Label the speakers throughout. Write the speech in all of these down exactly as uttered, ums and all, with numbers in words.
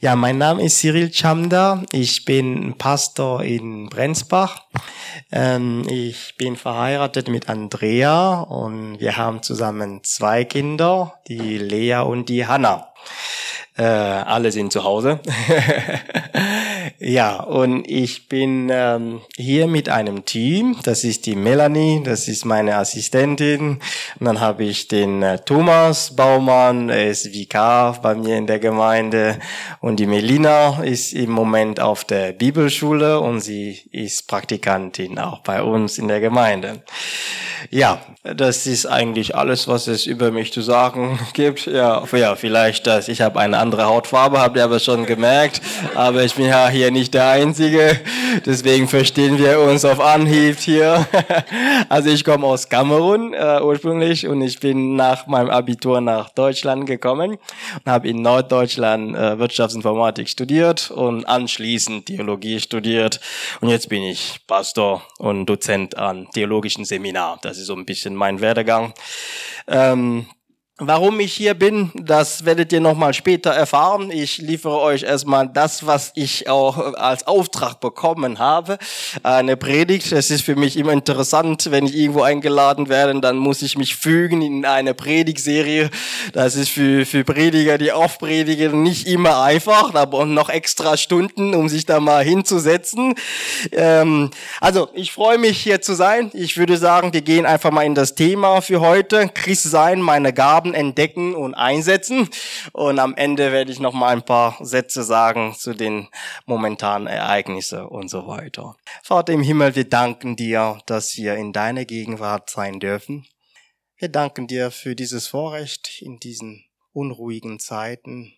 Speaker 1: Ja, mein Name ist Cyril Chamda. Ich bin Pastor in Brenzbach. Ähm, ich bin verheiratet mit Andrea und wir haben zusammen zwei Kinder, die Lea und die Hanna. Äh, alle sind zu Hause. Ja, und ich bin ähm, hier mit einem Team. Das ist die Melanie, das ist meine Assistentin. Und dann habe ich den äh, Thomas Baumann, er ist Vikar bei mir in der Gemeinde. Und die Melina ist im Moment auf der Bibelschule und sie ist Praktikantin auch bei uns in der Gemeinde. Ja, das ist eigentlich alles, was es über mich zu sagen gibt. Ja, ja, vielleicht das. Ich habe eine andere Hautfarbe, habt ihr aber schon gemerkt. Aber ich bin ja hier nicht der Einzige. Deswegen verstehen wir uns auf Anhieb hier. Also ich komme aus Kamerun äh, ursprünglich und ich bin nach meinem Abitur nach Deutschland gekommen und habe in Norddeutschland äh, Wirtschaftsinformatik studiert und anschließend Theologie studiert. Und jetzt bin ich Pastor und Dozent an theologischen Seminar. Das ist so ein bisschen mein Werdegang. Ähm, Warum ich hier bin, das werdet ihr nochmal später erfahren. Ich liefere euch erstmal das, was ich auch als Auftrag bekommen habe. Eine Predigt. Es ist für mich immer interessant, wenn ich irgendwo eingeladen werde, dann muss ich mich fügen in eine Predigtserie. Das ist für, für Prediger, die oft predigen, nicht immer einfach. Da brauchen noch extra Stunden, um sich da mal hinzusetzen. Ähm, also, ich freue mich, hier zu sein. Ich würde sagen, wir gehen einfach mal in das Thema für heute. Christ sein, meine Gaben entdecken und einsetzen. Und am Ende werde ich noch mal ein paar Sätze sagen zu den momentanen Ereignissen und so weiter. Vater im Himmel, wir danken dir, dass wir in deiner Gegenwart sein dürfen. Wir danken dir für dieses Vorrecht, in diesen unruhigen Zeiten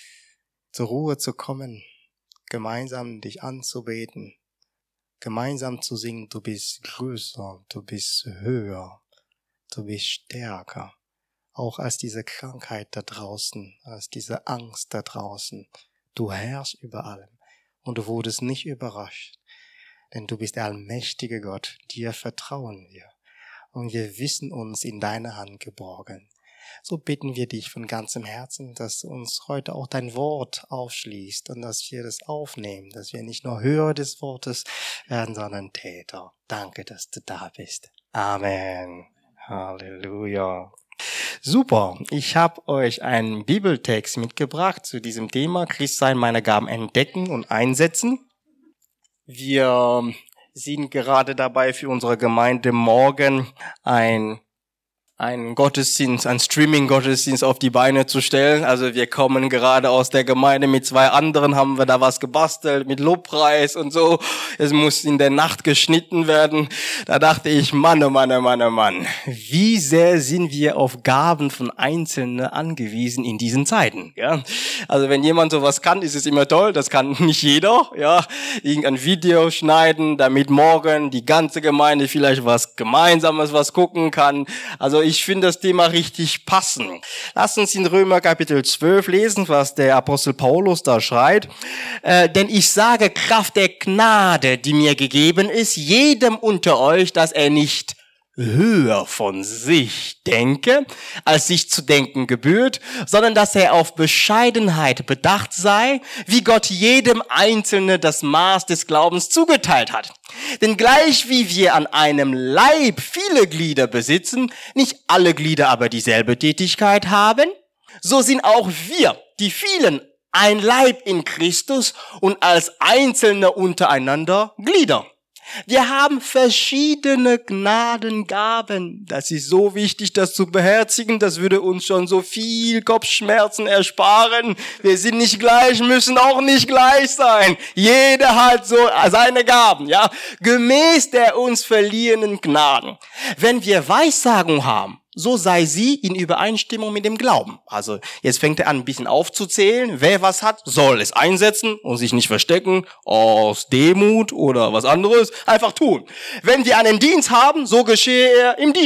Speaker 1: zur Ruhe zu kommen, gemeinsam dich anzubeten, gemeinsam zu singen, du bist größer, du bist höher, du bist stärker. Auch als diese Krankheit da draußen, als diese Angst da draußen. Du herrschst über allem und du wurdest nicht überrascht, denn du bist der allmächtige Gott, dir vertrauen wir und wir wissen uns in deiner Hand geborgen. So bitten wir dich von ganzem Herzen, dass du uns heute auch dein Wort aufschließt und dass wir das aufnehmen, dass wir nicht nur Hörer des Wortes werden, sondern Täter. Danke, dass du da bist. Amen. Halleluja. Super, ich habe euch einen Bibeltext mitgebracht zu diesem Thema, Christsein, meine Gaben entdecken und einsetzen. Wir sind gerade dabei, für unsere Gemeinde morgen ein einen Gottesdienst, einen Streaming-Gottesdienst auf die Beine zu stellen. Also wir kommen gerade aus der Gemeinde mit zwei anderen, haben wir da was gebastelt mit Lobpreis und so. Es muss in der Nacht geschnitten werden. Da dachte ich, Mann, oh Mann, oh Mann, oh Mann, wie sehr sind wir auf Gaben von Einzelnen angewiesen in diesen Zeiten. Ja? Also wenn jemand sowas kann, ist es immer toll. Das kann nicht jeder. Ja, irgendein Video schneiden, damit morgen die ganze Gemeinde vielleicht was Gemeinsames was gucken kann. Also ich finde das Thema richtig passend. Lasst uns in Römer Kapitel zwölf lesen, was der Apostel Paulus da schreibt. Äh, denn ich sage Kraft der Gnade, die mir gegeben ist, jedem unter euch, dass er nicht höher von sich denke, als sich zu denken gebührt, sondern dass er auf Bescheidenheit bedacht sei, wie Gott jedem Einzelnen das Maß des Glaubens zugeteilt hat. Denn gleich wie wir an einem Leib viele Glieder besitzen, nicht alle Glieder aber dieselbe Tätigkeit haben, so sind auch wir, die vielen, ein Leib in Christus und als Einzelne untereinander Glieder. Wir haben verschiedene Gnadengaben. Das ist so wichtig, das zu beherzigen. Das würde uns schon so viel Kopfschmerzen ersparen. Wir sind nicht gleich, müssen auch nicht gleich sein. Jeder hat so seine Gaben, ja, gemäß der uns verliehenen Gnaden. Wenn wir Weissagung haben, so sei sie in Übereinstimmung mit dem Glauben. Also jetzt fängt er an, ein bisschen aufzuzählen. Wer was hat, soll es einsetzen und sich nicht verstecken aus Demut oder was anderes. Einfach tun. Wenn wir einen Dienst haben, so geschehe er im Dienen.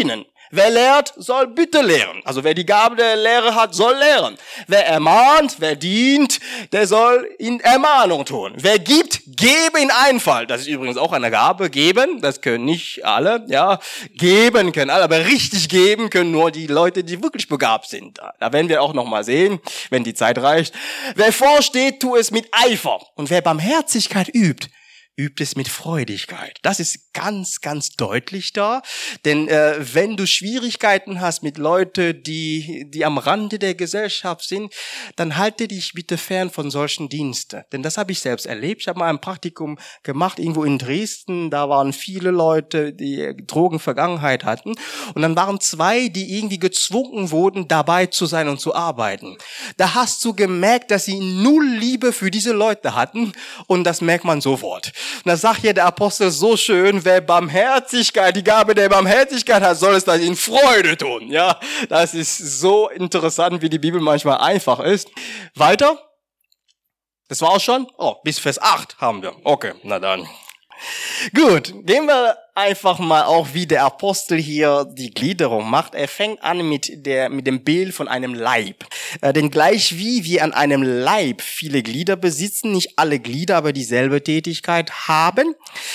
Speaker 1: Wer lehrt, soll bitte lehren. Also wer die Gabe der Lehre hat, soll lehren. Wer ermahnt, wer dient, der soll in Ermahnung tun. Wer gibt, gebe in Einfall. Das ist übrigens auch eine Gabe, geben. Das können nicht alle, ja. Geben können alle, aber richtig geben können nur die Leute, die wirklich begabt sind. Da werden wir auch noch mal sehen, wenn die Zeit reicht. Wer vorsteht, tu es mit Eifer. Und wer Barmherzigkeit übt, übt es mit Freudigkeit. Das ist ganz, ganz deutlich da. Denn äh, wenn du Schwierigkeiten hast mit Leuten, die die am Rande der Gesellschaft sind, dann halte dich bitte fern von solchen Diensten. Denn das habe ich selbst erlebt. Ich habe mal ein Praktikum gemacht, irgendwo in Dresden. Da waren viele Leute, die Drogenvergangenheit hatten. Und dann waren zwei, die irgendwie gezwungen wurden, dabei zu sein und zu arbeiten. Da hast du gemerkt, dass sie null Liebe für diese Leute hatten. Und das merkt man sofort. Und da sagt hier der Apostel so schön, wer Barmherzigkeit, die Gabe der Barmherzigkeit hat, soll es das in Freude tun. Ja, das ist so interessant, wie die Bibel manchmal einfach ist. Weiter. Das war auch schon? Oh, bis Vers acht haben wir. Okay, na dann. Gut, gehen wir einfach mal auch, wie der Apostel hier die Gliederung macht. Er fängt an mit der mit dem Bild von einem Leib. Äh, denn gleich wie wir an einem Leib viele Glieder besitzen, nicht alle Glieder aber dieselbe Tätigkeit haben.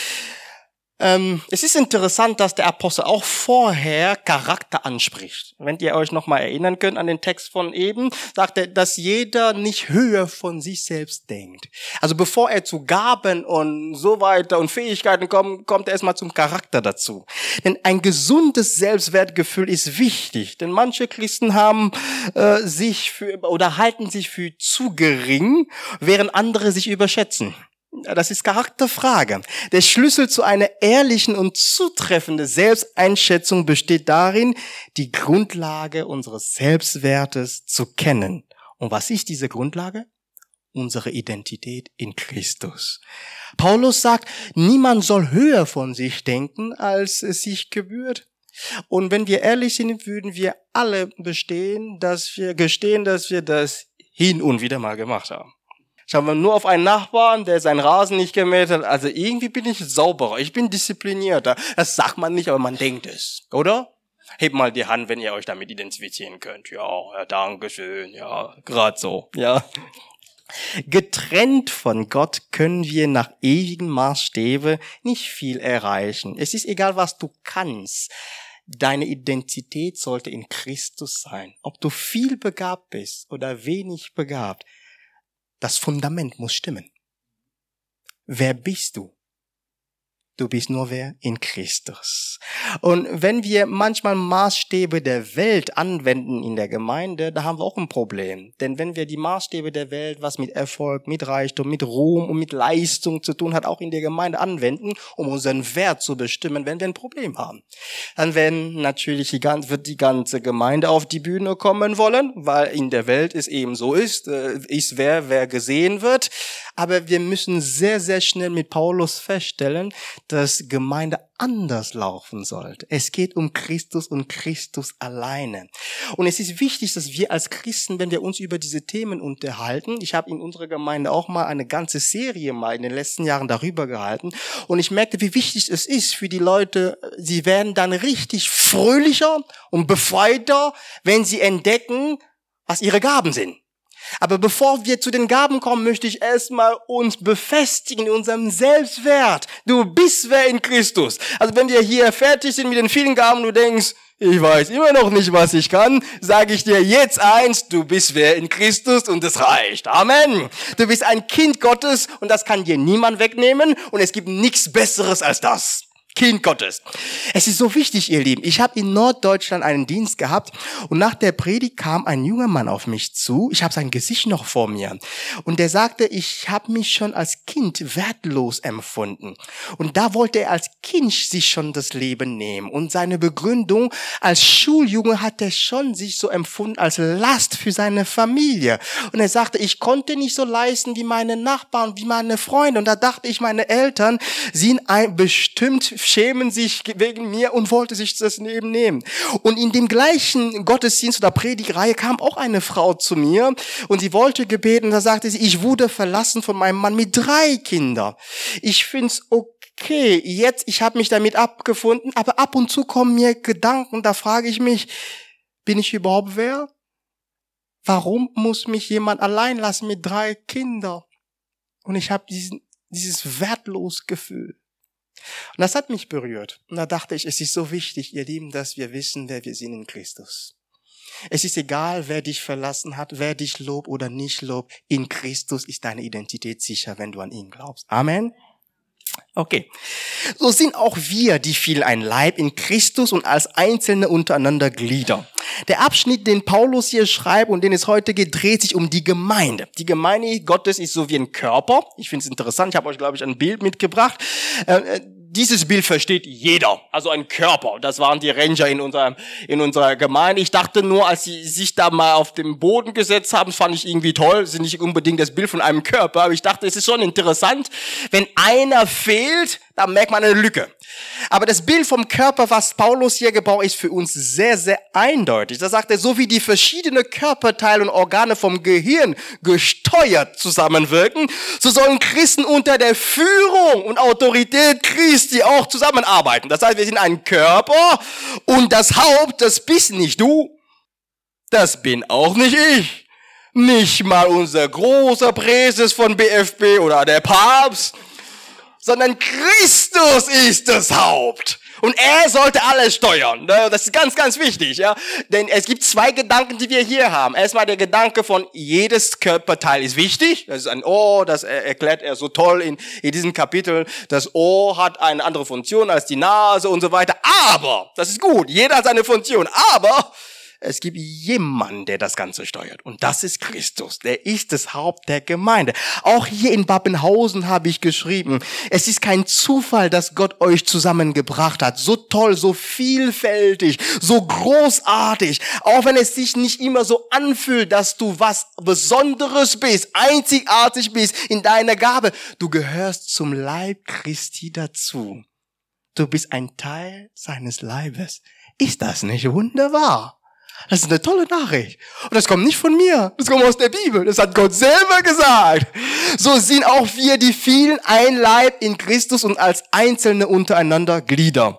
Speaker 1: Ähm, es ist interessant, dass der Apostel auch vorher Charakter anspricht. Wenn ihr euch noch mal erinnern könnt an den Text von eben, sagt er, dass jeder nicht höher von sich selbst denkt. Also bevor er zu Gaben und so weiter und Fähigkeiten kommt, kommt er erstmal zum Charakter dazu. Denn ein gesundes Selbstwertgefühl ist wichtig. Denn manche Christen haben äh, sich für oder halten sich für zu gering, während andere sich überschätzen. Das ist Charakterfrage. Der Schlüssel zu einer ehrlichen und zutreffenden Selbsteinschätzung besteht darin, die Grundlage unseres Selbstwertes zu kennen. Und was ist diese Grundlage? Unsere Identität in Christus. Paulus sagt, niemand soll höher von sich denken, als es sich gebührt. Und wenn wir ehrlich sind, würden wir alle bestehen, dass wir gestehen, dass wir das hin und wieder mal gemacht haben. Schauen wir nur auf einen Nachbarn, der seinen Rasen nicht gemäht hat. Also irgendwie bin ich sauberer, ich bin disziplinierter. Das sagt man nicht, aber man denkt es, oder? Hebt mal die Hand, wenn ihr euch damit identifizieren könnt. Ja, ja, danke schön, ja, gerade so, ja. Getrennt von Gott können wir nach ewigen Maßstäben nicht viel erreichen. Es ist egal, was du kannst. Deine Identität sollte in Christus sein. Ob du viel begabt bist oder wenig begabt. Das Fundament muss stimmen. Wer bist du? Du bist nur wer? In Christus. Und wenn wir manchmal Maßstäbe der Welt anwenden in der Gemeinde, da haben wir auch ein Problem. Denn wenn wir die Maßstäbe der Welt, was mit Erfolg, mit Reichtum, mit Ruhm und mit Leistung zu tun hat, auch in der Gemeinde anwenden, um unseren Wert zu bestimmen, wenn wir ein Problem haben, dann werden natürlich die ganze, wird die ganze Gemeinde auf die Bühne kommen wollen, weil in der Welt es eben so ist, äh, ist wer, wer gesehen wird. Aber wir müssen sehr, sehr schnell mit Paulus feststellen, dass Gemeinde anders laufen sollte. Es geht um Christus und Christus alleine. Und es ist wichtig, dass wir als Christen, wenn wir uns über diese Themen unterhalten, ich habe in unserer Gemeinde auch mal eine ganze Serie mal in den letzten Jahren darüber gehalten und ich merkte, wie wichtig es ist für die Leute, sie werden dann richtig fröhlicher und befreiter, wenn sie entdecken, was ihre Gaben sind. Aber bevor wir zu den Gaben kommen, möchte ich erstmal uns befestigen in unserem Selbstwert. Du bist wer in Christus. Also wenn wir hier fertig sind mit den vielen Gaben, du denkst, ich weiß immer noch nicht, was ich kann, sage ich dir jetzt eins, du bist wer in Christus und das reicht. Amen. Du bist ein Kind Gottes und das kann dir niemand wegnehmen und es gibt nichts Besseres als das. Kind Gottes. Es ist so wichtig, ihr Lieben. Ich habe in Norddeutschland einen Dienst gehabt und nach der Predigt kam ein junger Mann auf mich zu. Ich habe sein Gesicht noch vor mir. Und der sagte, ich habe mich schon als Kind wertlos empfunden. Und da wollte er als Kind sich schon das Leben nehmen. Und seine Begründung, als Schuljunge hat er schon sich so empfunden als Last für seine Familie. Und er sagte, ich konnte nicht so leisten wie meine Nachbarn, wie meine Freunde. Und da dachte ich, meine Eltern sind ein bestimmt schämen sich wegen mir und wollte sich das Leben nehmen. Und in dem gleichen Gottesdienst oder Predigtreihe kam auch eine Frau zu mir und sie wollte gebeten, da sagte sie, ich wurde verlassen von meinem Mann mit drei Kindern. Ich find's okay.
Speaker 2: okay, jetzt, ich habe mich damit abgefunden, aber ab und zu kommen mir Gedanken, da frage ich mich, bin ich überhaupt wer? Warum muss mich jemand allein lassen mit drei Kindern? Und ich habe diesen, dieses Wertlosgefühl. Und das hat mich berührt. Und da dachte ich, es ist so wichtig, ihr Lieben, dass wir wissen, wer wir sind in Christus. Es ist egal, wer dich verlassen hat, wer dich lobt oder nicht lobt. In Christus ist deine Identität sicher, wenn du an ihn glaubst. Amen. Okay. So sind auch wir, die vielen ein Leib in Christus und als Einzelne untereinander Glieder. Der Abschnitt, den Paulus hier schreibt und den es heute geht, dreht sich um die Gemeinde. Die Gemeinde Gottes ist so wie ein Körper. Ich finde es interessant. Ich habe euch, glaube ich, ein Bild mitgebracht. Äh, Dieses Bild versteht jeder, also ein Körper. Das waren die Ranger in unserer, in unserer Gemeinde. Ich dachte nur, als sie sich da mal auf den Boden gesetzt haben, fand ich irgendwie toll. Das ist nicht unbedingt das Bild von einem Körper, aber ich dachte, es ist schon interessant. Wenn einer fehlt, dann merkt man eine Lücke. Aber das Bild vom Körper, was Paulus hier gebraucht, ist für uns sehr, sehr eindeutig. Da sagt er, so wie die verschiedenen Körperteile und Organe vom Gehirn gesteuert zusammenwirken, so sollen Christen unter der Führung und Autorität Christi auch zusammenarbeiten. Das heißt, wir sind ein Körper und das Haupt, das bist nicht du, das bin auch nicht ich. Nicht mal unser großer Präses von B F B oder der Papst, sondern Christus ist das Haupt. Und er sollte alles steuern. Das ist ganz, ganz wichtig, ja. Denn es gibt zwei Gedanken, die wir hier haben. Erstmal der Gedanke von, jedes Körperteil ist wichtig. Das ist ein Ohr, das erklärt er so toll in, in diesem Kapitel. Das Ohr hat eine andere Funktion als die Nase und so weiter. Aber, das ist gut, jeder hat seine Funktion. Aber es gibt jemanden, der das Ganze steuert. Und das ist Christus. Der ist das Haupt der Gemeinde. Auch hier in Babenhausen habe ich geschrieben, es ist kein Zufall, dass Gott euch zusammengebracht hat. So toll, so vielfältig, so großartig. Auch wenn es sich nicht immer so anfühlt, dass du was Besonderes bist, einzigartig bist in deiner Gabe. Du gehörst zum Leib Christi dazu. Du bist ein Teil seines Leibes. Ist das nicht wunderbar? Das ist eine tolle Nachricht. Und das kommt nicht von mir. Das kommt aus der Bibel. Das hat Gott selber gesagt. So sind auch wir, die vielen, ein Leib in Christus und als Einzelne untereinander Glieder.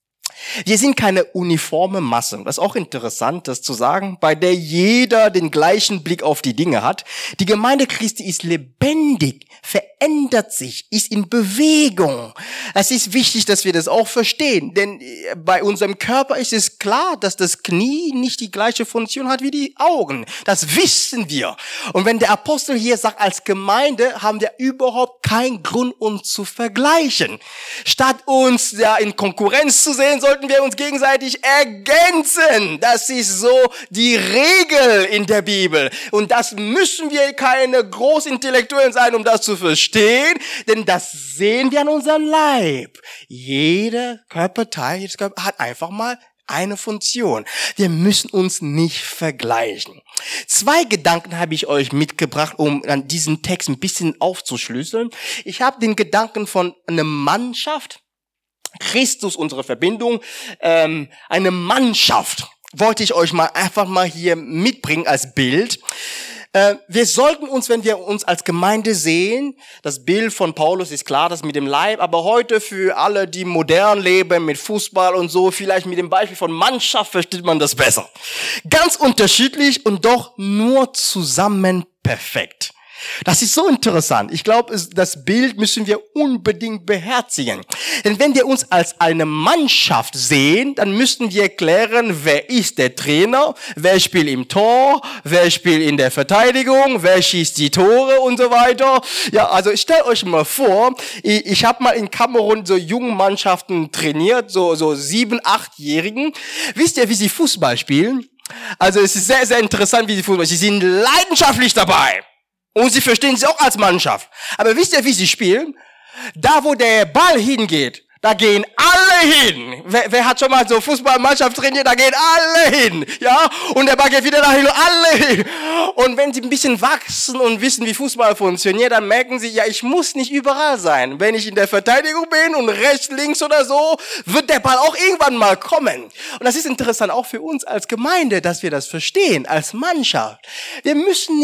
Speaker 2: Wir sind keine uniforme Masse. Das ist auch interessant, das zu sagen, bei der jeder den gleichen Blick auf die Dinge hat. Die Gemeinde Christi ist lebendig, verändert sich, ist in Bewegung. Es ist wichtig, dass wir das auch verstehen, denn bei unserem Körper ist es klar, dass das Knie nicht die gleiche Funktion hat wie die Augen. Das wissen wir. Und wenn der Apostel hier sagt, als Gemeinde haben wir überhaupt keinen Grund, uns zu vergleichen. Statt uns ja in Konkurrenz zu sehen, sollten wir uns gegenseitig ergänzen. Das ist so die Regel in der Bibel. Und das müssen wir keine Großintellektuellen sein, um das zu verstehen, denn das sehen wir an unserem Leib. Jeder Körperteil jedes Körper hat einfach mal eine Funktion. Wir müssen uns nicht vergleichen. Zwei Gedanken habe ich euch mitgebracht, um an diesen Text ein bisschen aufzuschlüsseln. Ich habe den Gedanken von einer Mannschaft, Christus, unsere Verbindung, ähm, eine Mannschaft, wollte ich euch mal einfach mal hier mitbringen als Bild. Äh, wir sollten uns, wenn wir uns als Gemeinde sehen, das Bild von Paulus ist klar, das mit dem Leib, aber heute für alle, die modern leben, mit Fußball und so, vielleicht mit dem Beispiel von Mannschaft versteht man das besser. Ganz unterschiedlich und doch nur zusammen perfekt. Das ist so interessant. Ich glaube, das Bild müssen wir unbedingt beherzigen. Denn wenn wir uns als eine Mannschaft sehen, dann müssen wir klären, wer ist der Trainer, wer spielt im Tor, wer spielt in der Verteidigung, wer schießt die Tore und so weiter. Ja, also stellt euch mal vor, ich, ich habe mal in Kamerun so jungen Mannschaften trainiert, so so sieben, achtjährigen. Wisst ihr, wie sie Fußball spielen? Also es ist sehr, sehr interessant, wie sie Fußball spielen. Sie sind leidenschaftlich dabei. Und sie verstehen sich auch als Mannschaft. Aber wisst ihr, wie sie spielen? Da, wo der Ball hingeht, da gehen alle hin. Wer, wer hat schon mal so Fußballmannschaft trainiert? Da gehen alle hin. Ja? Und der Ball geht wieder dahin und alle hin. Und wenn sie ein bisschen wachsen und wissen, wie Fußball funktioniert, dann merken sie, ja, ich muss nicht überall sein. Wenn ich in der Verteidigung bin und rechts, links oder so, wird der Ball auch irgendwann mal kommen. Und das ist interessant auch für uns als Gemeinde, dass wir das verstehen, als Mannschaft. Wir müssen nicht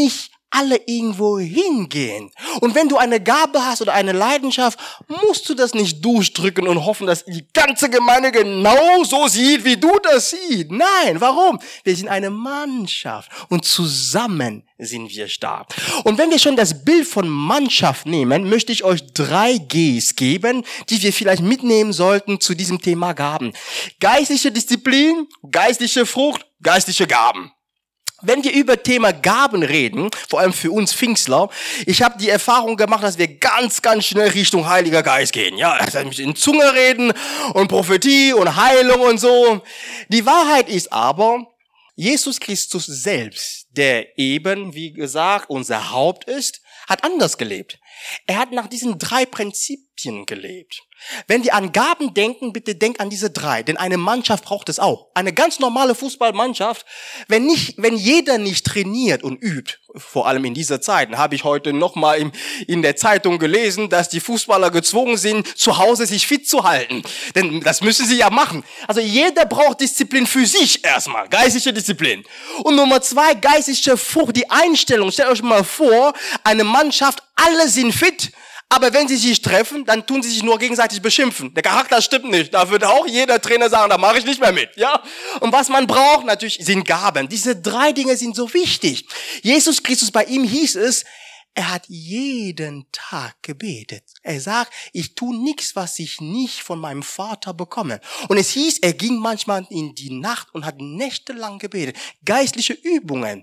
Speaker 2: alle irgendwo hingehen. Und wenn du eine Gabe hast oder eine Leidenschaft, musst du das nicht durchdrücken und hoffen, dass die ganze Gemeinde genau so sieht, wie du das siehst. Nein, warum? Wir sind eine Mannschaft und zusammen sind wir stark. Und wenn wir schon das Bild von Mannschaft nehmen, möchte ich euch drei Gs geben, die wir vielleicht mitnehmen sollten zu diesem Thema Gaben. Geistliche Disziplin, geistliche Frucht, geistliche Gaben. Wenn wir über Thema Gaben reden, vor allem für uns Pfingstler, ich habe die Erfahrung gemacht, dass wir ganz, ganz schnell Richtung Heiliger Geist gehen. Ja, also in Zunge reden und Prophetie und Heilung und so. Die Wahrheit ist aber, Jesus Christus selbst, der eben, wie gesagt, unser Haupt ist, hat anders gelebt. Er hat nach diesen drei Prinzipien gelebt. Wenn wir an Gaben denken, bitte denk an diese drei, denn eine Mannschaft braucht es auch. Eine ganz normale Fußballmannschaft, wenn nicht, wenn jeder nicht trainiert und übt, vor allem in dieser Zeit, habe ich heute nochmal in, in der Zeitung gelesen, dass die Fußballer gezwungen sind, zu Hause sich fit zu halten. Denn das müssen sie ja machen. Also jeder braucht Disziplin für sich erstmal, geistliche Disziplin. Und Nummer zwei, geistliche Frucht, die Einstellung. Stellt euch mal vor, eine Mannschaft, alle sind fit, aber wenn sie sich treffen, dann tun sie sich nur gegenseitig beschimpfen. Der Charakter stimmt nicht. Da wird auch jeder Trainer sagen, da mache ich nicht mehr mit. Ja? Und was man braucht, natürlich sind Gaben. Diese drei Dinge sind so wichtig. Jesus Christus, bei ihm hieß es, er hat jeden Tag gebetet. Er sagt, ich tue nichts, was ich nicht von meinem Vater bekomme. Und es hieß, er ging manchmal in die Nacht und hat nächtelang gebetet. Geistliche Übungen.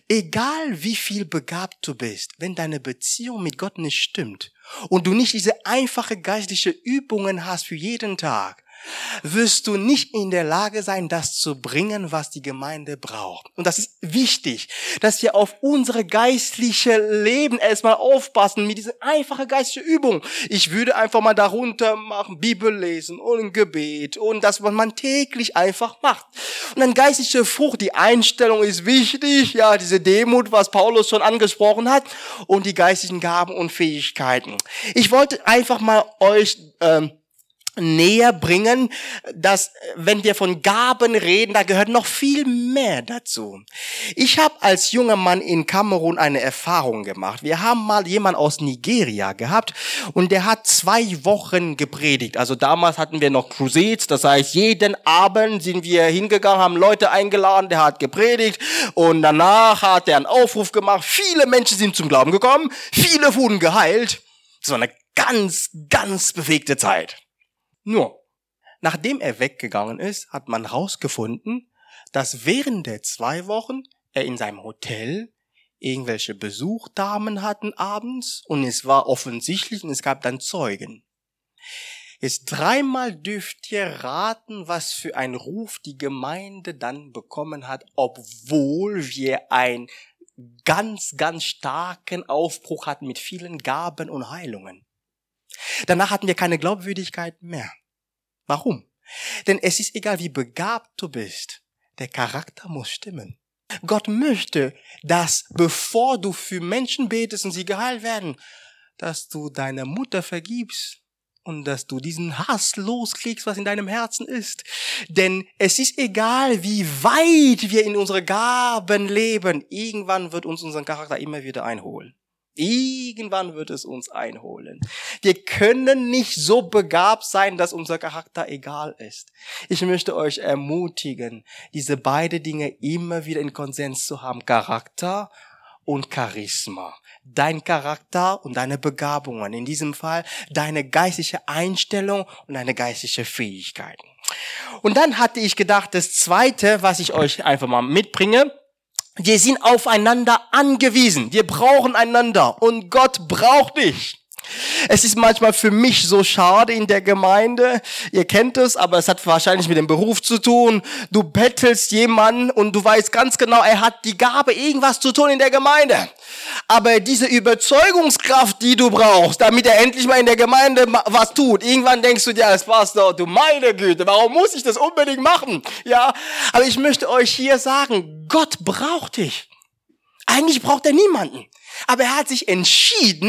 Speaker 2: Egal wie viel begabt du bist, wenn deine Beziehung mit Gott nicht stimmt und du nicht diese einfache geistliche Übungen hast für jeden Tag, wirst du nicht in der Lage sein, das zu bringen, was die Gemeinde braucht. Und das ist wichtig, dass wir auf unsere geistliche Leben erstmal aufpassen mit dieser einfachen geistlichen Übung. Ich würde einfach mal darunter machen, Bibel lesen und ein Gebet und das, was man täglich einfach macht. Und dann geistliche Frucht, die Einstellung ist wichtig, ja, diese Demut, was Paulus schon angesprochen hat und die geistlichen Gaben und Fähigkeiten. Ich wollte einfach mal euch ähm, näher bringen, dass wenn wir von Gaben reden, da gehört noch viel mehr dazu. Ich habe als junger Mann in Kamerun eine Erfahrung gemacht. Wir haben mal jemanden aus Nigeria gehabt und der hat zwei Wochen gepredigt. Also damals hatten wir noch Crusades, das heißt jeden Abend sind wir hingegangen, haben Leute eingeladen, der hat gepredigt und danach hat er einen Aufruf gemacht. Viele Menschen sind zum Glauben gekommen, viele wurden geheilt. Das war eine ganz, ganz bewegte Zeit. Nur, nachdem er weggegangen ist, hat man herausgefunden, dass während der zwei Wochen er in seinem Hotel irgendwelche Besuchdamen hatten abends und es war offensichtlich und es gab dann Zeugen. Jetzt dreimal dürft ihr raten, was für einen Ruf die Gemeinde dann bekommen hat, obwohl wir einen ganz, ganz starken Aufbruch hatten mit vielen Gaben und Heilungen. Danach hatten wir keine Glaubwürdigkeit mehr. Warum? Denn es ist egal, wie begabt du bist. Der Charakter muss stimmen. Gott möchte, dass bevor du für Menschen betest und sie geheilt werden, dass du deiner Mutter vergibst und dass du diesen Hass loskriegst, was in deinem Herzen ist. Denn es ist egal, wie weit wir in unsere Gaben leben. Irgendwann wird uns unser Charakter immer wieder einholen. Irgendwann wird es uns einholen. Wir können nicht so begabt sein, dass unser Charakter egal ist. Ich möchte euch ermutigen, diese beiden Dinge immer wieder in Konsens zu haben. Charakter und Charisma. Dein Charakter und deine Begabungen. In diesem Fall deine geistliche Einstellung und deine geistliche Fähigkeiten. Und dann hatte ich gedacht, das Zweite, was ich euch einfach mal mitbringe, wir sind aufeinander angewiesen. Wir brauchen einander und Gott braucht dich. Es ist manchmal für mich so schade in der Gemeinde. Ihr kennt es, aber es hat wahrscheinlich mit dem Beruf zu tun. Du bettelst jemanden und du weißt ganz genau, er hat die Gabe, irgendwas zu tun in der Gemeinde. Aber diese Überzeugungskraft, die du brauchst, damit er endlich mal in der Gemeinde was tut, irgendwann denkst du dir als Pastor, du meine Güte, warum muss ich das unbedingt machen? Ja, aber ich möchte euch hier sagen, Gott braucht dich. Eigentlich braucht er niemanden. Aber er hat sich entschieden,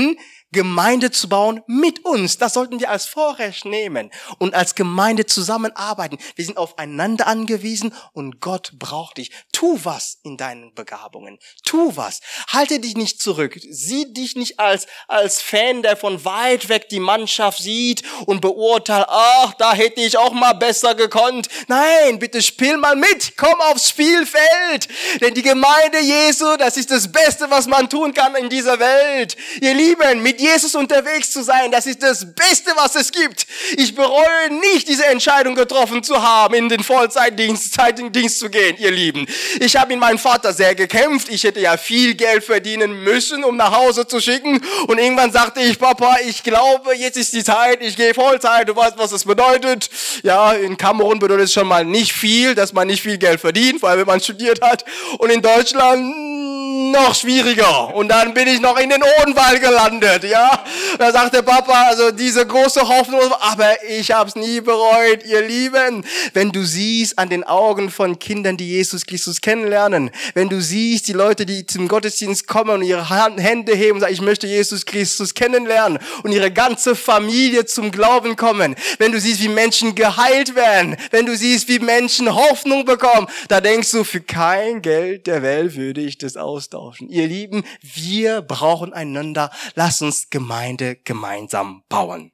Speaker 2: Gemeinde zu bauen mit uns. Das sollten wir als Vorrecht nehmen und als Gemeinde zusammenarbeiten. Wir sind aufeinander angewiesen und Gott braucht dich. Tu was in deinen Begabungen. Tu was. Halte dich nicht zurück. Sieh dich nicht als, als Fan, der von weit weg die Mannschaft sieht und beurteilt, ach, da hätte ich auch mal besser gekonnt. Nein, bitte spiel mal mit. Komm aufs Spielfeld. Denn die Gemeinde Jesu, das ist das Beste, was man tun kann in dieser Welt. Ihr Lieben, mit Jesus unterwegs zu sein, das ist das Beste, was es gibt. Ich bereue nicht, diese Entscheidung getroffen zu haben, in den Vollzeitdienst Zeitdienst zu gehen, ihr Lieben. Ich habe mit meinem Vater sehr gekämpft. Ich hätte ja viel Geld verdienen müssen, um nach Hause zu schicken. Und irgendwann sagte ich, Papa, ich glaube, jetzt ist die Zeit, ich gehe Vollzeit. Du weißt, was das bedeutet. Ja, in Kamerun bedeutet es schon mal nicht viel, dass man nicht viel Geld verdient, vor allem wenn man studiert hat. Und in Deutschland noch schwieriger. Und dann bin ich noch in den Odenwald gelandet, ja. Da sagte Papa, also diese große Hoffnung, aber ich hab's nie bereut, ihr Lieben. Wenn du siehst an den Augen von Kindern, die Jesus Christus kennenlernen, wenn du siehst die Leute, die zum Gottesdienst kommen und ihre Hände heben und sagen, ich möchte Jesus Christus kennenlernen und ihre ganze Familie zum Glauben kommen, wenn du siehst, wie Menschen geheilt werden, wenn du siehst, wie Menschen Hoffnung bekommen, da denkst du, für kein Geld der Welt würde ich das austauschen. Ihr Lieben, wir brauchen einander. Lass uns Gemeinde gemeinsam bauen.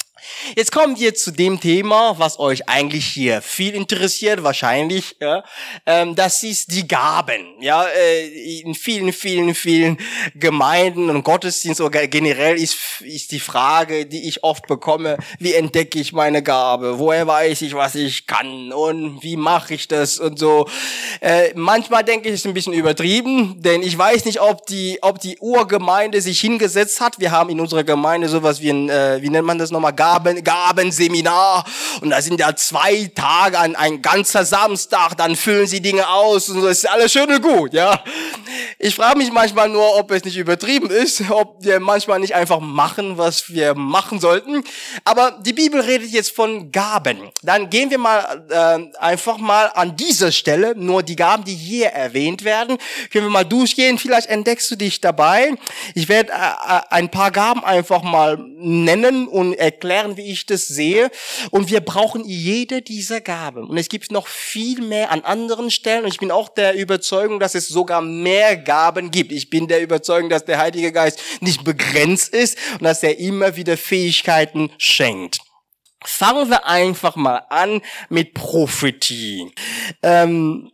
Speaker 2: Jetzt kommen wir zu dem Thema, was euch eigentlich hier viel interessiert, wahrscheinlich. Ja, ähm, das ist die Gaben. Ja, äh, in vielen, vielen, vielen Gemeinden und Gottesdiensten oder generell ist ist die Frage, die ich oft bekomme: Wie entdecke ich meine Gabe? Woher weiß ich, was ich kann? Und wie mache ich das und so? Äh, manchmal denke ich, es ist ein bisschen übertrieben, denn ich weiß nicht, ob die ob die Urgemeinde sich hingesetzt hat. Wir haben in unserer Gemeinde sowas wie ein, äh, wie nennt man das nochmal? Gaben Gabenseminar und da sind ja zwei Tage, ein, ein ganzer Samstag, dann füllen sie Dinge aus und so, das ist alles schön und gut, ja. Ich frage mich manchmal nur, ob es nicht übertrieben ist, ob wir manchmal nicht einfach machen, was wir machen sollten. Aber die Bibel redet jetzt von Gaben. Dann gehen wir mal äh, einfach mal an dieser Stelle, nur die Gaben, die hier erwähnt werden, können wir mal durchgehen. Vielleicht entdeckst du dich dabei. Ich werde äh, ein paar Gaben einfach mal nennen und erklären, wie ich das sehe. Und wir brauchen jede dieser Gaben. Und es gibt noch viel mehr an anderen Stellen. Und ich bin auch der Überzeugung, dass es sogar mehr Gaben gibt. Ich bin der Überzeugung, dass der Heilige Geist nicht begrenzt ist und dass er immer wieder Fähigkeiten schenkt. Fangen wir einfach mal an mit Prophetie. Ähm,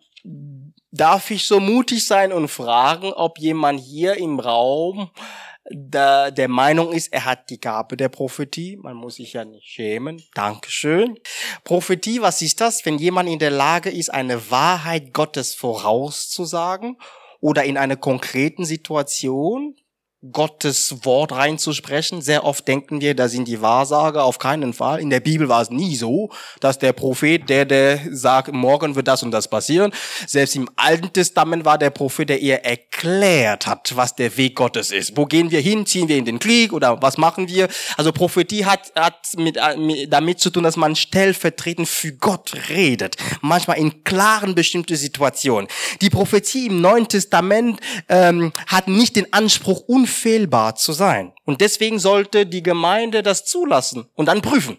Speaker 2: darf ich so mutig sein und fragen, ob jemand hier im Raum Der, der Meinung ist, er hat die Gabe der Prophetie? Man muss sich ja nicht schämen. Dankeschön. Prophetie, was ist das? Wenn jemand in der Lage ist, eine Wahrheit Gottes vorauszusagen oder in einer konkreten Situation Gottes Wort reinzusprechen. Sehr oft denken wir, da sind die Wahrsager, auf keinen Fall. In der Bibel war es nie so, dass der Prophet, der, der sagt, morgen wird das und das passieren. Selbst im Alten Testament war der Prophet, der eher erklärt hat, was der Weg Gottes ist. Wo gehen wir hin? Ziehen wir in den Krieg oder was machen wir? Also Prophetie hat, hat mit, mit, damit zu tun, dass man stellvertretend für Gott redet. Manchmal in klaren bestimmten Situationen. Die Prophetie im Neuen Testament ähm, hat nicht den Anspruch, unfehlbar zu sein. Und deswegen sollte die Gemeinde das zulassen und dann prüfen.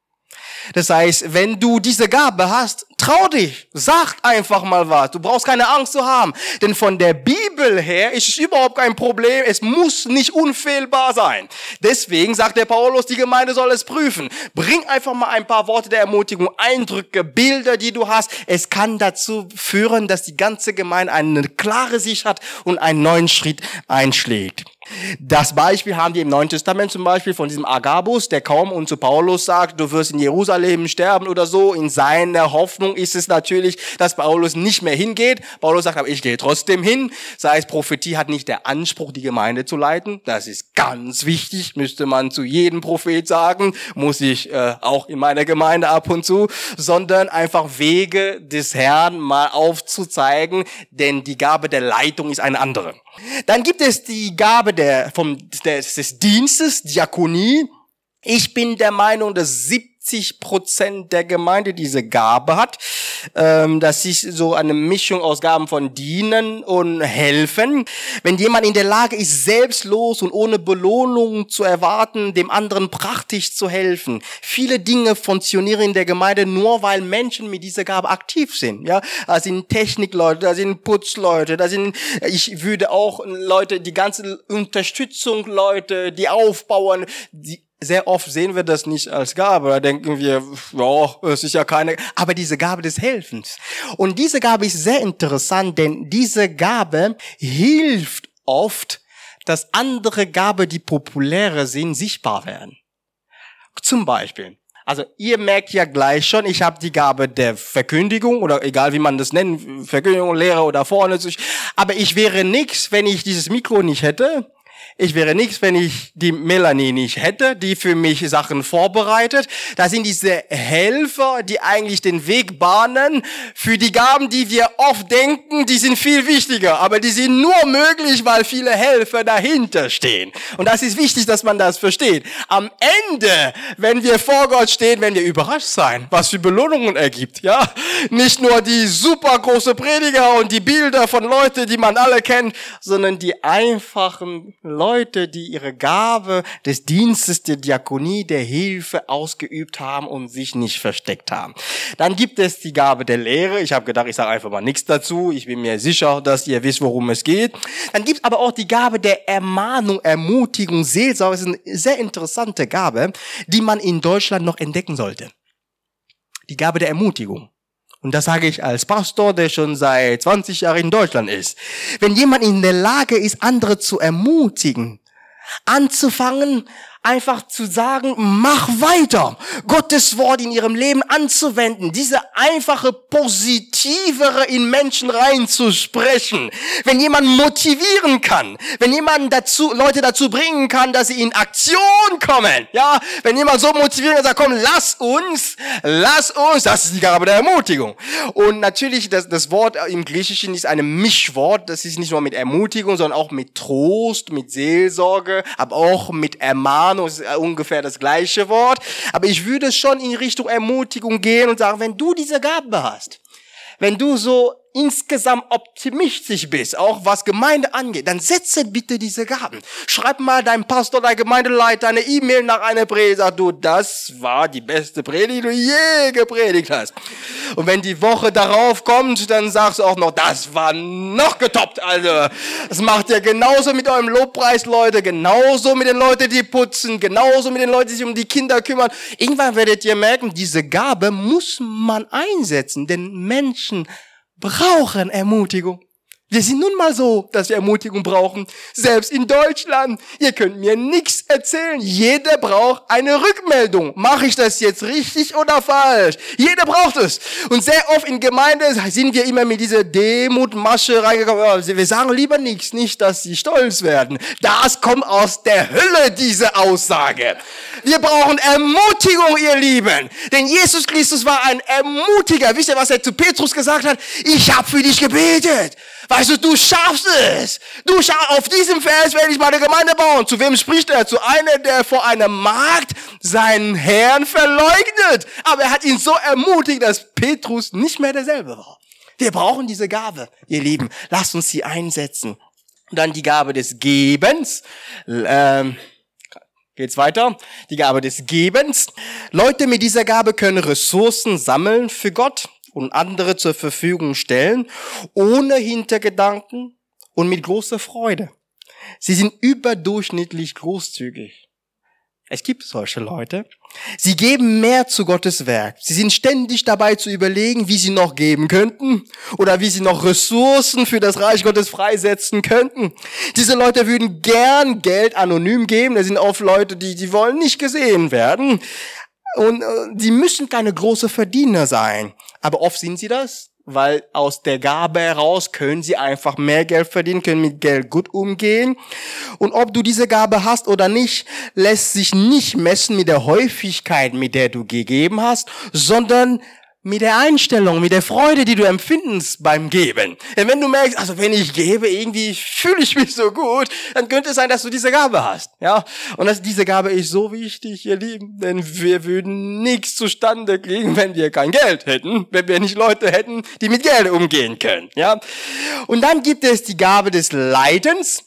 Speaker 2: Das heißt, wenn du diese Gabe hast, trau dich, sag einfach mal was. Du brauchst keine Angst zu haben. Denn von der Bibel her ist es überhaupt kein Problem. Es muss nicht unfehlbar sein. Deswegen sagt der Paulus, die Gemeinde soll es prüfen. Bring einfach mal ein paar Worte der Ermutigung, Eindrücke, Bilder, die du hast. Es kann dazu führen, dass die ganze Gemeinde eine klare Sicht hat und einen neuen Schritt einschlägt. Das Beispiel haben wir im Neuen Testament zum Beispiel von diesem Agabus, der kaum und zu Paulus sagt, du wirst in Jerusalem sterben oder so. In seiner Hoffnung ist es natürlich, dass Paulus nicht mehr hingeht. Paulus sagt, aber ich gehe trotzdem hin. Das heißt, Prophetie hat nicht der Anspruch, die Gemeinde zu leiten. Das ist ganz wichtig, müsste man zu jedem Prophet sagen, muss ich äh, auch in meiner Gemeinde ab und zu, sondern einfach Wege des Herrn mal aufzuzeigen, denn die Gabe der Leitung ist eine andere. Dann gibt es die Gabe der, vom, des, des Dienstes, Diakonie. Ich bin der Meinung, dass siebzig Prozent der Gemeinde diese Gabe hat. Ähm, das ist so eine Mischung aus Gaben von Dienen und Helfen. Wenn jemand in der Lage ist, selbstlos und ohne Belohnung zu erwarten, dem anderen praktisch zu helfen. Viele Dinge funktionieren in der Gemeinde nur, weil Menschen mit dieser Gabe aktiv sind. Ja, da sind Technikleute, da sind Putzleute, da sind, ich würde auch Leute, die ganze Unterstützung Leute, die aufbauen, die sehr oft sehen wir das nicht als Gabe. Da denken wir, ja, es ist ja keine, aber diese Gabe des Helfens. Und diese Gabe ist sehr interessant, denn diese Gabe hilft oft, dass andere Gaben, die populärer sind, sichtbar werden. Zum Beispiel. Also ihr merkt ja gleich schon, ich habe die Gabe der Verkündigung oder egal wie man das nennt, Verkündigung, Lehre oder vorne. Aber ich wäre nichts, wenn ich dieses Mikro nicht hätte. Ich wäre nichts, wenn ich die Melanie nicht hätte, die für mich Sachen vorbereitet. Da sind diese Helfer, die eigentlich den Weg bahnen für die Gaben, die wir oft denken, die sind viel wichtiger. Aber die sind nur möglich, weil viele Helfer dahinter stehen. Und das ist wichtig, dass man das versteht. Am Ende, wenn wir vor Gott stehen, werden wir überrascht sein, was für Belohnungen er gibt. Ja, nicht nur die super große Prediger und die Bilder von Leuten, die man alle kennt, sondern die einfachen Leute, die ihre Gabe des Dienstes, der Diakonie, der Hilfe ausgeübt haben und sich nicht versteckt haben. Dann gibt es die Gabe der Lehre. Ich habe gedacht, ich sage einfach mal nichts dazu. Ich bin mir sicher, dass ihr wisst, worum es geht. Dann gibt es aber auch die Gabe der Ermahnung, Ermutigung, Seelsorge. Das ist eine sehr interessante Gabe, die man in Deutschland noch entdecken sollte. Die Gabe der Ermutigung. Und das sage ich als Pastor, der schon seit zwanzig Jahren in Deutschland ist. Wenn jemand in der Lage ist, andere zu ermutigen, anzufangen, einfach zu sagen, mach weiter, Gottes Wort in ihrem Leben anzuwenden, diese einfache, positivere in Menschen reinzusprechen. Wenn jemand motivieren kann, wenn jemand dazu, Leute dazu bringen kann, dass sie in Aktion kommen, ja, wenn jemand so motiviert und sagt, komm, lass uns, lass uns, das ist die Gabe der Ermutigung. Und natürlich, das, das Wort im Griechischen ist ein Mischwort, das ist nicht nur mit Ermutigung, sondern auch mit Trost, mit Seelsorge, aber auch mit Ermahnung. Ist ungefähr das gleiche Wort, aber ich würde schon in Richtung Ermutigung gehen und sagen, wenn du diese Gabe hast, wenn du so insgesamt optimistisch bist, auch was Gemeinde angeht, dann setze bitte diese Gaben. Schreib mal deinem Pastor, deinem Gemeindeleiter eine E-Mail nach einer Predigt, sag du, das war die beste Predigt, die du je gepredigt hast. Und wenn die Woche darauf kommt, dann sagst du auch noch, das war noch getoppt, also. Das macht ihr genauso mit eurem Lobpreis, Leute, genauso mit den Leuten, die putzen, genauso mit den Leuten, die sich um die Kinder kümmern. Irgendwann werdet ihr merken, diese Gabe muss man einsetzen, denn Menschen brauchen Ermutigung. Wir sind nun mal so, dass wir Ermutigung brauchen. Selbst in Deutschland. Ihr könnt mir nichts erzählen. Jeder braucht eine Rückmeldung. Mache ich das jetzt richtig oder falsch? Jeder braucht es. Und sehr oft in Gemeinde sind wir immer mit dieser Demutmasche reingekommen. Wir sagen lieber nichts, nicht, dass sie stolz werden. Das kommt aus der Hölle, diese Aussage. Wir brauchen Ermutigung, ihr Lieben. Denn Jesus Christus war ein Ermutiger. Wisst ihr, was er zu Petrus gesagt hat? Ich habe für dich gebetet. Weißt du, du schaffst es. Du schaffst, auf diesem Vers werde ich meine Gemeinde bauen. Zu wem spricht er? Zu einem, der vor einem Markt seinen Herrn verleugnet. Aber er hat ihn so ermutigt, dass Petrus nicht mehr derselbe war. Wir brauchen diese Gabe, ihr Lieben. Lasst uns sie einsetzen. Und dann die Gabe des Gebens. Ähm, geht's weiter? Die Gabe des Gebens. Leute mit dieser Gabe können Ressourcen sammeln für Gott und andere zur Verfügung stellen, ohne Hintergedanken und mit großer Freude. Sie sind überdurchschnittlich großzügig. Es gibt solche Leute. Sie geben mehr zu Gottes Werk. Sie sind ständig dabei zu überlegen, wie sie noch geben könnten oder wie sie noch Ressourcen für das Reich Gottes freisetzen könnten. Diese Leute würden gern Geld anonym geben. Das sind oft Leute, die, die wollen nicht gesehen werden. Und äh, die müssen keine große Verdiener sein. Aber oft sind sie das, weil aus der Gabe heraus können sie einfach mehr Geld verdienen, können mit Geld gut umgehen. Und ob du diese Gabe hast oder nicht, lässt sich nicht messen mit der Häufigkeit, mit der du gegeben hast, sondern mit der Einstellung, mit der Freude, die du empfindest beim Geben. Denn wenn du merkst, also wenn ich gebe, irgendwie fühle ich mich so gut, dann könnte es sein, dass du diese Gabe hast. Ja, und das, diese Gabe ist so wichtig, ihr Lieben, denn wir würden nichts zustande kriegen, wenn wir kein Geld hätten, wenn wir nicht Leute hätten, die mit Geld umgehen können. Ja, und dann gibt es die Gabe des Leidens.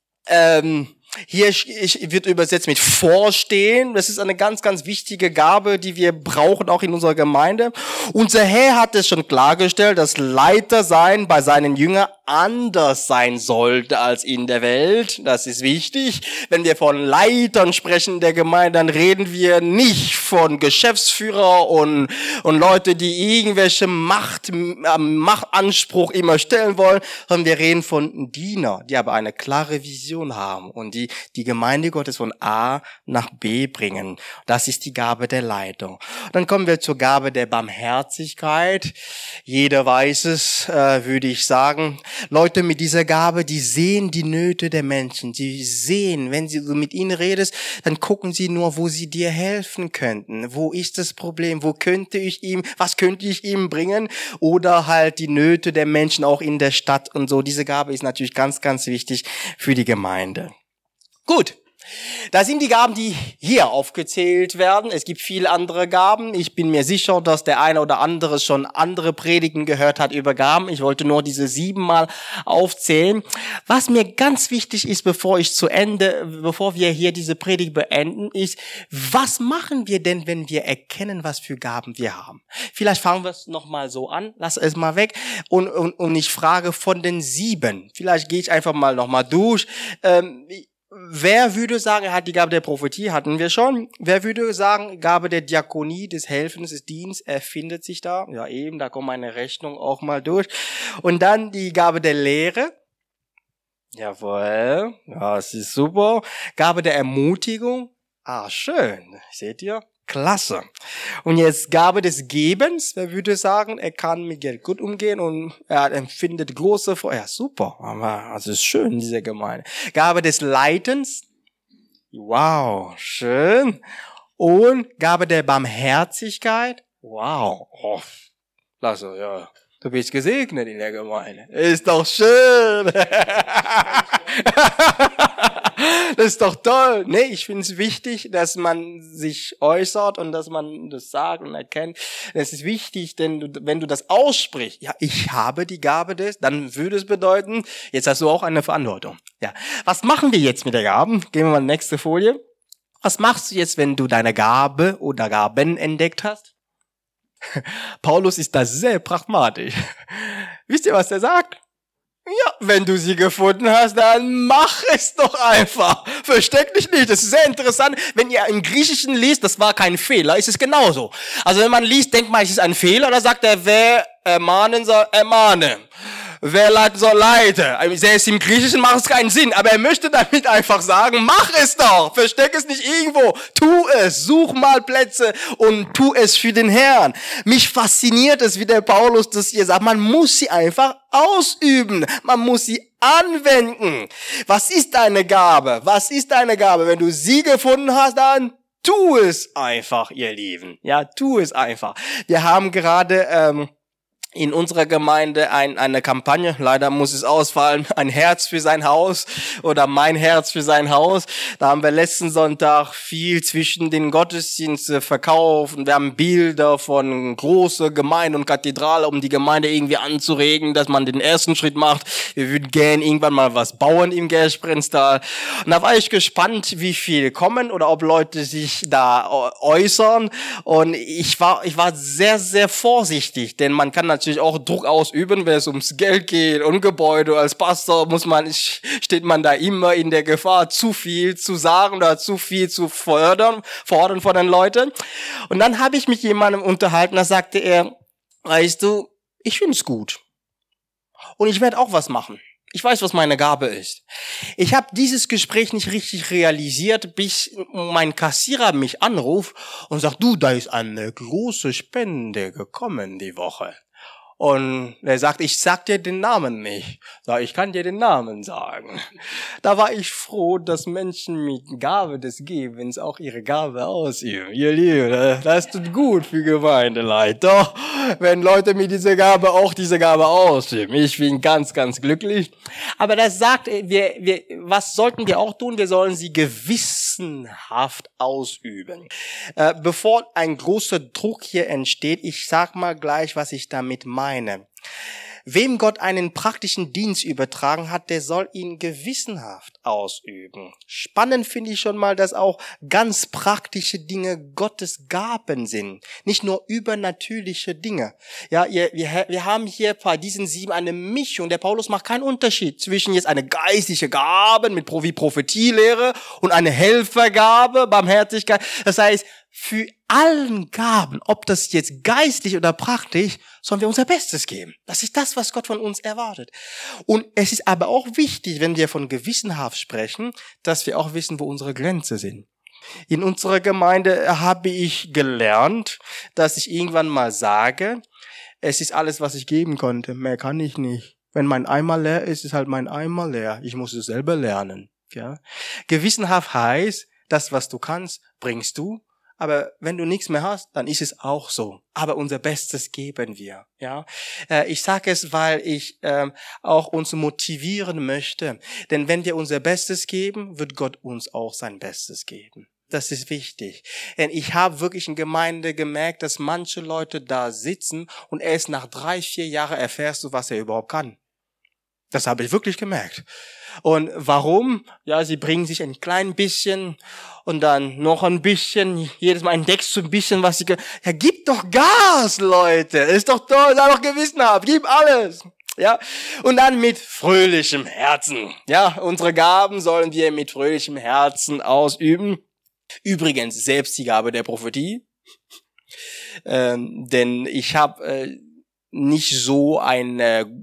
Speaker 2: Ähm, Hier wird übersetzt mit Vorstehen. Das ist eine ganz, ganz wichtige Gabe, die wir brauchen, auch in unserer Gemeinde. Unser Herr hat es schon klargestellt, dass Leiter sein bei seinen Jüngern anders sein sollte als in der Welt. Das ist wichtig. Wenn wir von Leitern sprechen in der Gemeinde, dann reden wir nicht von Geschäftsführer und, und Leute, die irgendwelche Macht, Machtanspruch immer stellen wollen, sondern wir reden von Diener, die aber eine klare Vision haben und die die Gemeinde Gottes von A nach B bringen. Das ist die Gabe der Leitung. Dann kommen wir zur Gabe der Barmherzigkeit. Jeder weiß es, äh, würde ich sagen. Leute mit dieser Gabe, die sehen die Nöte der Menschen. Sie sehen, wenn sie so mit ihnen redest, dann gucken sie nur, wo sie dir helfen könnten. Wo ist das Problem? Wo könnte ich ihm, was könnte ich ihm bringen? Oder halt die Nöte der Menschen auch in der Stadt und so. Diese Gabe ist natürlich ganz, ganz wichtig für die Gemeinde. Gut, da sind die Gaben, die hier aufgezählt werden. Es gibt viele andere Gaben. Ich bin mir sicher, dass der eine oder andere schon andere Predigten gehört hat über Gaben. Ich wollte nur diese siebenmal aufzählen. Was mir ganz wichtig ist, bevor ich zu Ende, bevor wir hier diese Predigt beenden, ist, was machen wir denn, wenn wir erkennen, was für Gaben wir haben? Vielleicht fangen wir es nochmal so an. Lass es mal weg. Und, und, und ich frage von den sieben. Vielleicht gehe ich einfach mal nochmal durch. Ähm, Wer würde sagen, er hat die Gabe der Prophetie, hatten wir schon. Wer würde sagen, Gabe der Diakonie, des Helfens, des Dienstes, er findet sich da. Ja eben, da kommt meine Rechnung auch mal durch. Und dann die Gabe der Lehre. Jawohl, ja, es ist super. Gabe der Ermutigung. Ah, schön. Seht ihr? Klasse. Und jetzt Gabe des Gebens. Wer würde sagen, er kann mit Geld gut umgehen und er empfindet große Freude. Ja, super. Also ist schön, diese Gemeinde. Gabe des Leitens. Wow, schön. Und Gabe der Barmherzigkeit. Wow. Oh, klasse, ja. Du bist gesegnet in der Gemeinde. Ist doch schön. Das ist doch toll. Nee, ich finde es wichtig, dass man sich äußert und dass man das sagt und erkennt. Es ist wichtig, denn du, wenn du das aussprichst, ja, ich habe die Gabe des, dann würde es bedeuten, jetzt hast du auch eine Verantwortung. Ja. Was machen wir jetzt mit der Gaben? Gehen wir mal in die nächste Folie. Was machst du jetzt, wenn du deine Gabe oder Gaben entdeckt hast? Paulus ist da sehr pragmatisch. Wisst ihr, was er sagt? Ja, wenn du sie gefunden hast, dann mach es doch einfach. Versteck dich nicht. Das ist sehr interessant. Wenn ihr im Griechischen liest, das war kein Fehler, ist es genauso. Also wenn man liest, denkt man, es ist ein Fehler, da sagt er, wer ermahnen soll, ermahne. Wer leiten soll, leite. Selbst im Griechischen macht es keinen Sinn, aber er möchte damit einfach sagen, mach es doch, versteck es nicht irgendwo, tu es, such mal Plätze und tu es für den Herrn. Mich fasziniert es, wie der Paulus das hier sagt, man muss sie einfach ausüben, man muss sie anwenden. Was ist deine Gabe? Was ist deine Gabe? Wenn du sie gefunden hast, dann tu es einfach, ihr Lieben. Ja, tu es einfach. Wir haben gerade ähm, in unserer Gemeinde ein, eine Kampagne, leider muss es ausfallen, ein Herz für sein Haus oder mein Herz für sein Haus. Da haben wir letzten Sonntag viel zwischen den Gottesdiensten verkauft und wir haben Bilder von großer Gemeinde und Kathedrale, um die Gemeinde irgendwie anzuregen, dass man den ersten Schritt macht. Wir würden gern irgendwann mal was bauen im Gersprinztal. Und da war ich gespannt, wie viele kommen oder ob Leute sich da äußern. Und ich war, ich war sehr, sehr vorsichtig, denn man kann natürlich auch Druck ausüben, wenn es ums Geld geht und Gebäude. Als Pastor muss man, steht man da immer in der Gefahr, zu viel zu sagen oder zu viel zu fordern, fordern von den Leuten. Und dann habe ich mich jemandem unterhalten, da sagte er, weißt du, ich finde es gut. Und ich werde auch was machen. Ich weiß, was meine Gabe ist. Ich habe dieses Gespräch nicht richtig realisiert, bis mein Kassierer mich anruft und sagt, du, da ist eine große Spende gekommen die Woche. Und er sagt, ich sag dir den Namen nicht. Sag, ich kann dir den Namen sagen. Da war ich froh, dass Menschen mit Gabe des Gebens auch ihre Gabe ausüben. Ihr Lieben, das tut gut für Gemeindeleiter, wenn Leute mit dieser Gabe auch diese Gabe ausüben. Ich bin ganz, ganz glücklich. Aber das sagt, wir, wir, was sollten wir auch tun? Wir sollen sie gewissenhaft ausüben. Äh, bevor ein großer Druck hier entsteht, ich sag mal gleich, was ich damit meine. Wem Gott einen praktischen Dienst übertragen hat, der soll ihn gewissenhaft ausüben. Spannend finde ich schon mal, dass auch ganz praktische Dinge Gottes Gaben sind. Nicht nur übernatürliche Dinge. Ja, wir, wir haben hier bei diesen sieben eine Mischung. Der Paulus macht keinen Unterschied zwischen jetzt eine geistliche Gabe mit wie Prophetielehre und eine Helfergabe, Barmherzigkeit. Das heißt, für allen Gaben, ob das jetzt geistlich oder praktisch, sollen wir unser Bestes geben. Das ist das, was Gott von uns erwartet. Und es ist aber auch wichtig, wenn wir von gewissenhaft sprechen, dass wir auch wissen, wo unsere Grenzen sind. In unserer Gemeinde habe ich gelernt, dass ich irgendwann mal sage, es ist alles, was ich geben konnte. Mehr kann ich nicht. Wenn mein Eimer leer ist, ist halt mein Eimer leer. Ich muss es selber lernen. Ja? Gewissenhaft heißt, das, was du kannst, bringst du. Aber wenn du nichts mehr hast, dann ist es auch so. Aber unser Bestes geben wir. Ja, äh, ich sage es, weil ich ähm, auch uns motivieren möchte. Denn wenn wir unser Bestes geben, wird Gott uns auch sein Bestes geben. Das ist wichtig. Denn ich habe wirklich in Gemeinde gemerkt, dass manche Leute da sitzen und erst nach drei, vier Jahren erfährst du, was er überhaupt kann. Das habe ich wirklich gemerkt. Und warum? Ja, sie bringen sich ein klein bisschen und dann noch ein bisschen. Jedes Mal entdeckst du ein bisschen, was sie... Ge- ja, gib doch Gas, Leute. Ist doch toll, sei doch gewissenhaft. Gib alles. Ja, und dann mit fröhlichem Herzen. Ja, unsere Gaben sollen wir mit fröhlichem Herzen ausüben. Übrigens, selbst die Gabe der Prophetie. Ähm, denn ich habe äh, nicht so eine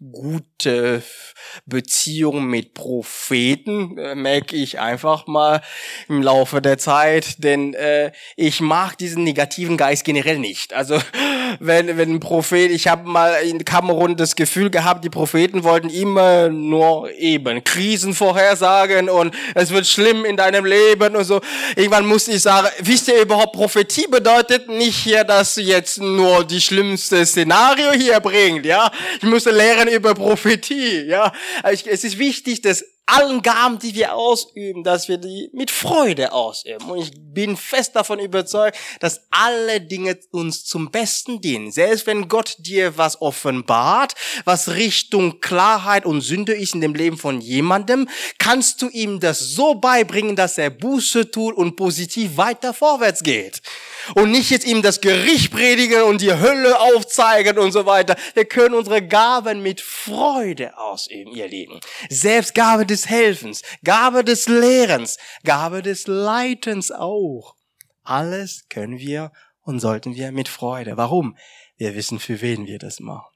Speaker 2: gute Beziehung mit Propheten, äh, merke ich einfach mal im Laufe der Zeit, denn äh, ich mag diesen negativen Geist generell nicht. Also wenn wenn ein Prophet, ich habe mal in Kamerun das Gefühl gehabt, die Propheten wollten immer nur eben Krisen vorhersagen und es wird schlimm in deinem Leben und so. Irgendwann musste ich sagen, wisst ihr überhaupt, Prophetie bedeutet nicht hier, dass du jetzt nur die schlimmste Szenario hier bringt, ja. Ich musste lernen über Prophetie, ja. Es ist wichtig, dass allen Gaben, die wir ausüben, dass wir die mit Freude ausüben. Und ich bin fest davon überzeugt, dass alle Dinge uns zum Besten dienen. Selbst wenn Gott dir was offenbart, was Richtung Klarheit und Sünde ist in dem Leben von jemandem, kannst du ihm das so beibringen, dass er Buße tut und positiv weiter vorwärts geht. Und nicht jetzt ihm das Gericht predigen und die Hölle aufzeigen und so weiter. Wir können unsere Gaben mit Freude ausüben, ihr Lieben. Selbst Gabe des Helfens, Gabe des Lehrens, Gabe des Leitens auch. Alles können wir und sollten wir mit Freude. Warum? Wir wissen, für wen wir das machen.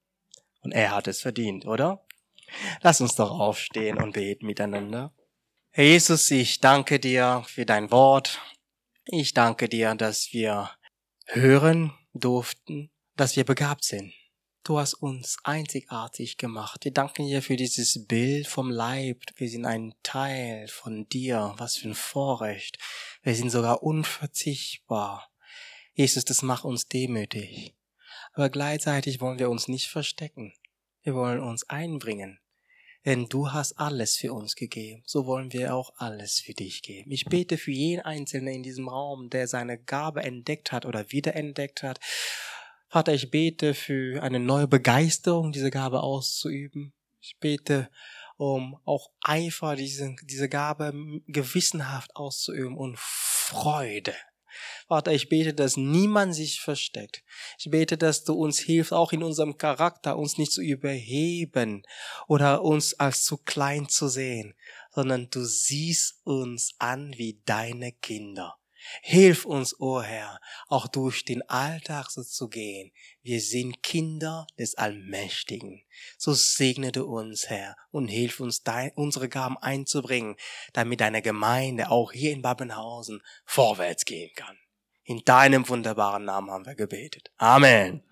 Speaker 2: Und er hat es verdient, oder? Lass uns doch aufstehen und beten miteinander. Herr Jesus, ich danke dir für dein Wort. Ich danke dir, dass wir hören durften, dass wir begabt sind. Du hast uns einzigartig gemacht. Wir danken dir für dieses Bild vom Leib. Wir sind ein Teil von dir. Was für ein Vorrecht. Wir sind sogar unverzichtbar. Jesus, das macht uns demütig. Aber gleichzeitig wollen wir uns nicht verstecken. Wir wollen uns einbringen. Denn du hast alles für uns gegeben. So wollen wir auch alles für dich geben. Ich bete für jeden Einzelnen in diesem Raum, der seine Gabe entdeckt hat oder wiederentdeckt hat. Vater, ich bete für eine neue Begeisterung, diese Gabe auszuüben. Ich bete, um auch Eifer, diese, diese Gabe gewissenhaft auszuüben und Freude. Vater, ich bete, dass niemand sich versteckt. Ich bete, dass du uns hilfst, auch in unserem Charakter, uns nicht zu überheben oder uns als zu klein zu sehen, sondern du siehst uns an wie deine Kinder. Hilf uns, o Herr, auch durch den Alltag so zu gehen. Wir sind Kinder des Allmächtigen. So segne du uns, Herr, und hilf uns, dein, unsere Gaben einzubringen, damit deine Gemeinde auch hier in Babenhausen vorwärts gehen kann. In deinem wunderbaren Namen haben wir gebetet. Amen.